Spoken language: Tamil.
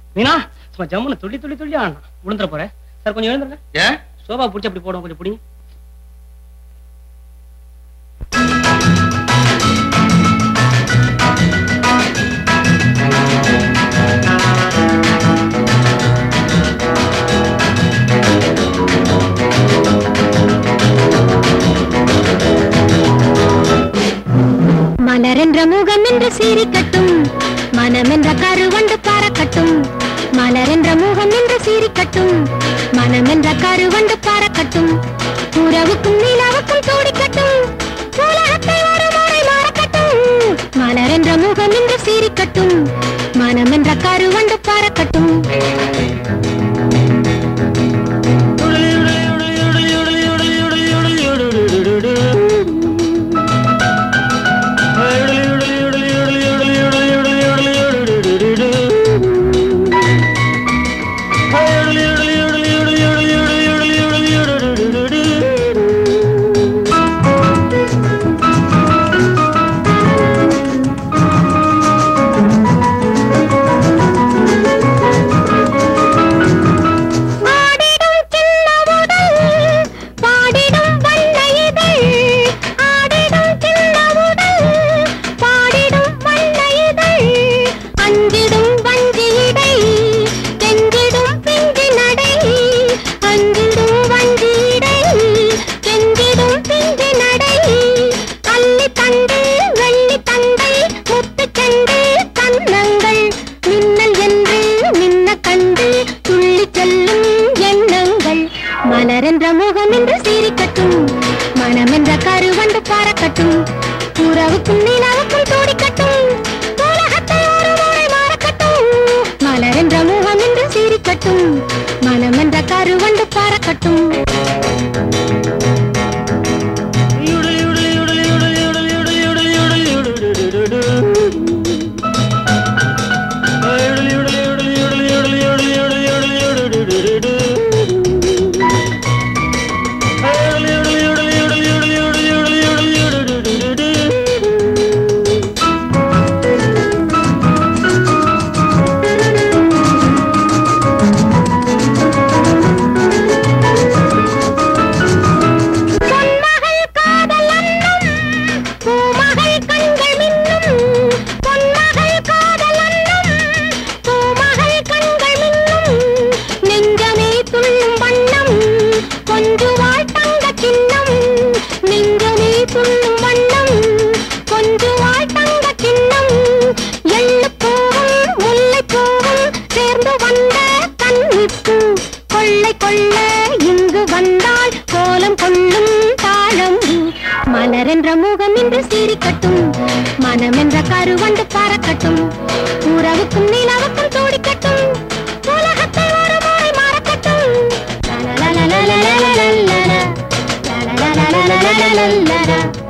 மீனா சும்மா ஜம்முன்னு துள்ளி துள்ளி துள்ளி ஆடணும். விழுந்துற போறேன் சார், கொஞ்சம் எழுந்துருங்க. ஏன் சோபா பிடிச்சி அப்படி போடும், கொஞ்சம் பிடிங்க. மலரென்ற முகம் என்று சீரிக்கட்டும், மனமென்ற கருவண்டு பறக்கட்டும். மலரென்ற முகம் என்று சீரிக்கட்டும், மனமென்ற கருவண்டு பறக்கட்டும். உறவுக்கும் நிலவுக்கும் தோடிக்கட்டும், உலகத்தை ஒரு முறை மறக்கட்டும். மலரென்ற முகம் என்று சீரிக்கட்டும், மனமென்ற கருவண்டு பறக்கட்டும். மலரென்ற முகம் என்று சீரிக்கட்டும், மனமென்ற கருவண்டு பறக்கட்டும். உறவுக்கும் நிலவுக்கும் தோடிக்கட்டும், உலகத்தை ஒரு முறை மறக்கட்டும். மலரென்ற முகம் என்று சீரிக்கட்டும், மனமென்ற கருவண்டு பறக்கட்டும். மலரென்ற முகம் என்று சீரிக்கட்டும், மனமென்ற கருவண்டு பறக்கட்டும். உறவுக்கும் நிலவுக்கும் தோடிக்கட்டும், உலகத்தை ஒரு முறை மறக்கட்டும்.